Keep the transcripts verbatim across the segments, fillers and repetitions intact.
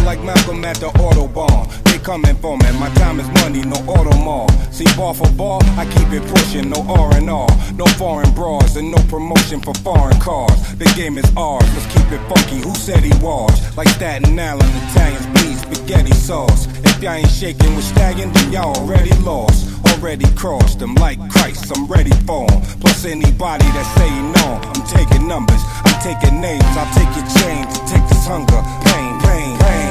like Malcolm at the Autobahn. They coming for me, my time is money, no Audemars. See, bar for bar, I keep it pushing, no R and R. No foreign bras and no promotion for foreign cars. The game is ours, let's keep it funky, who said he was? Like Staten Island, Italians bleed spaghetti sauce. If y'all ain't shaking with Staggin', then y'all already lost. Already crossed them like Christ, I'm ready for 'em. Plus anybody that say no, I'm taking numbers, I'm taking names. I'll take your chains, to take this hunger, pain, pain, pain.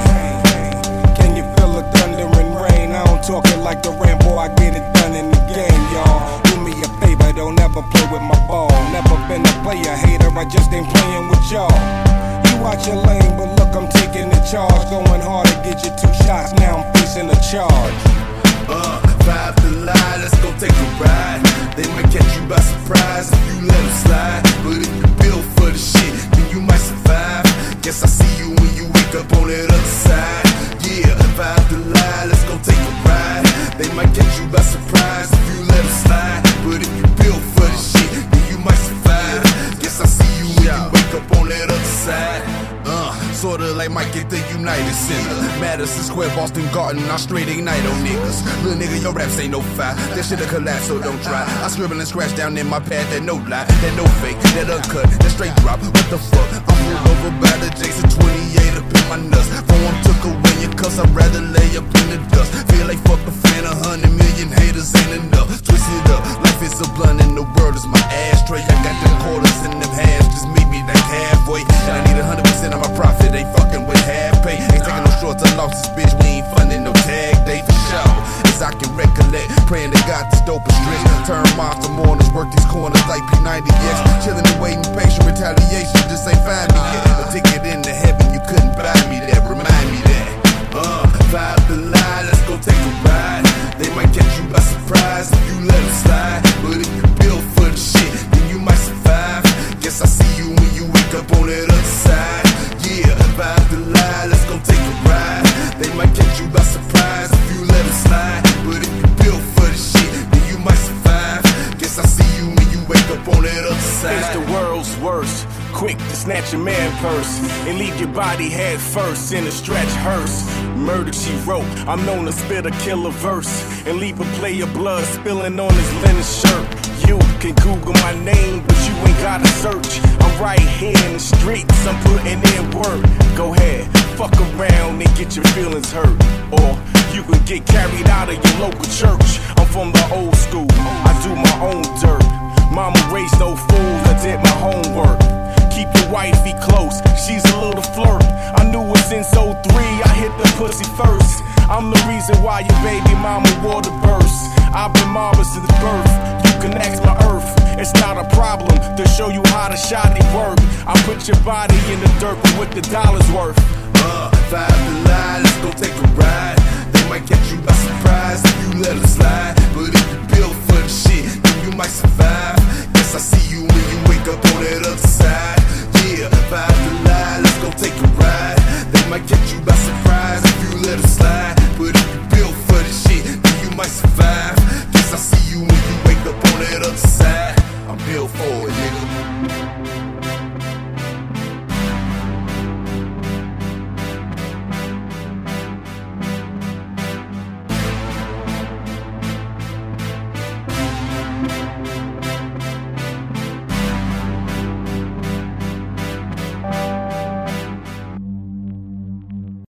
Can you feel the thunder and rain? I don't talk it like the Rambo, I get it done in the game, y'all. Do me a favor, don't ever play with my ball. Never been a player hater, I just ain't playing with y'all. You watch your lane, but look, I'm taking the charge. Going hard to get you two shots, now I'm facing a charge. Uh, five to lie, let's go take a ride. They might catch you by surprise if you let them slide. But if you build for the shit, then you might survive. Guess I see you when you wake up on that other side. Yeah, five to lie, let's go take a ride. They might catch you by surprise if you let them slide. But if you build for the shit, then you might survive. Guess I see you when you wake up on that other side. Uh, sorta like Mike at the United Center, Madison Square, Boston Garden, I straight ignite on niggas. Little nigga, your raps ain't no fire. That shit'll collapse, so don't try. I scribble and scratch down in my pad, that no lie, that no fake, that uncut, that straight drop. What the fuck? I'm pulled over by the Jason twenty-eight up in my nuts. Phone took away your cuss, I'd rather lay up in the dust. Feel like fuck a fan, a hundred million haters ain't enough. Twist it up, life is a blunt and the world is my ashtray. I got them quarters in them halves, just meet me like halfway. And I need a hundred percent of my profit, ain't fucking with half pay. Ain't taking no shorts or losses, bitch, we ain't funding no tag day for sure. As I can recollect, praying to God this dope is stretch. Turn monster mourners, work these corners like P ninety X. Chillin' and waiting, patient retaliation, just ain't find me yet. A ticket into heaven, you couldn't buy me that, remind me that. Uh, vibe the lie, let's go take a ride. They might catch you by surprise if you let them slide. But if you build for the shit, then you might survive. Guess I see you when you wake up on that other side. Yeah, vibe the lie, let's go take a ride. They might catch you by surprise if you let them slide. But if you build for the shit, then you might survive. Guess I see you when you wake up on that other side. It's the world's worst, quick to snatch a man purse and leave your body head first in a stretch hearse. Murder she wrote, I'm known to spit a killer verse and leave a player blood spilling on his linen shirt. You can Google my name, but you ain't gotta search. I'm right here in the streets, I'm putting in work. Go ahead, fuck around and get your feelings hurt. Or you can get carried out of your local church. I'm from the old school, I do my own dirt. Mama raised no fools, I did my homework. Keep your wifey close, she's a little flirt. I knew it since oh three, I hit the pussy first. I'm the reason why your baby mama wore the burst. I've been marvelous since birth, you can ask my earth. It's not a problem to show you how the shoddy work. I put your body in the dirt for what the dollar's worth. Uh, five